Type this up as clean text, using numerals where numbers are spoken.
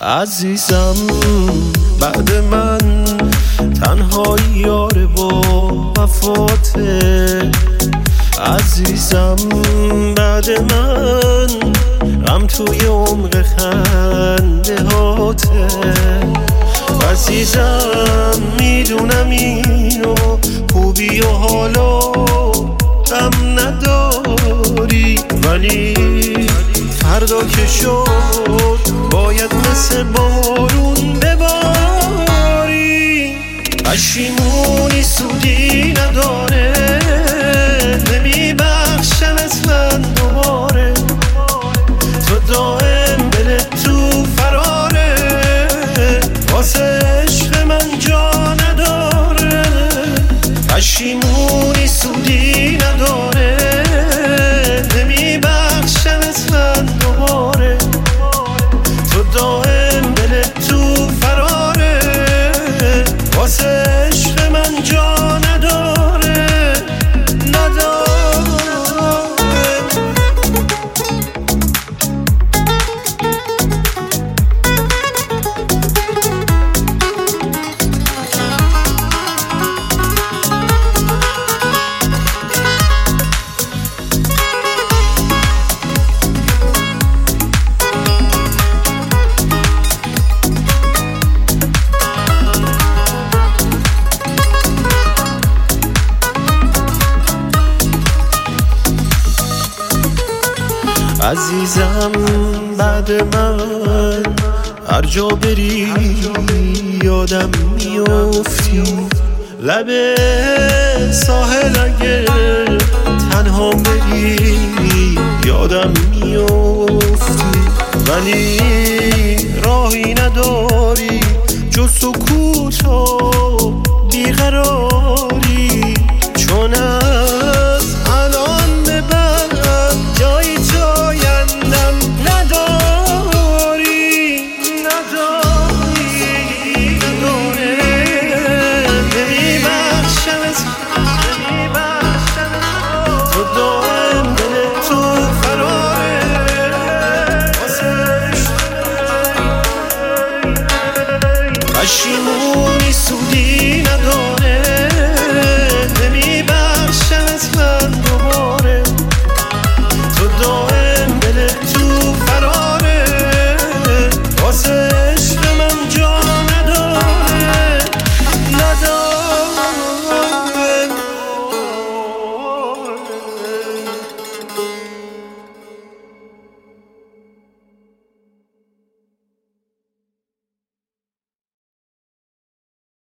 عزیزم بعد من تنها یار با وفاته، عزیزم بعد من غم توی عمق خنده هاته، عزیزم میدونم اینو خوبی و حالا غم نداری، ولی فردا که شد باید مثل بارون بباری، پشیمونی سودی نداره، نمیبخشم اصلا دوباره، تو دائم بله تو فراره، واسه عشق من جا نداره، پشیمونی سودی نداره، نمیبخشم اصلا دوباره، تو دائم بله تو فراره، واسه عشق من جا نداره. عزیزم بعد من هر جا بری یادم میافتی، لب ساحل اگه تنها بری یادم میافتی، ولی راهی نداری جز سکوت و بیقراری.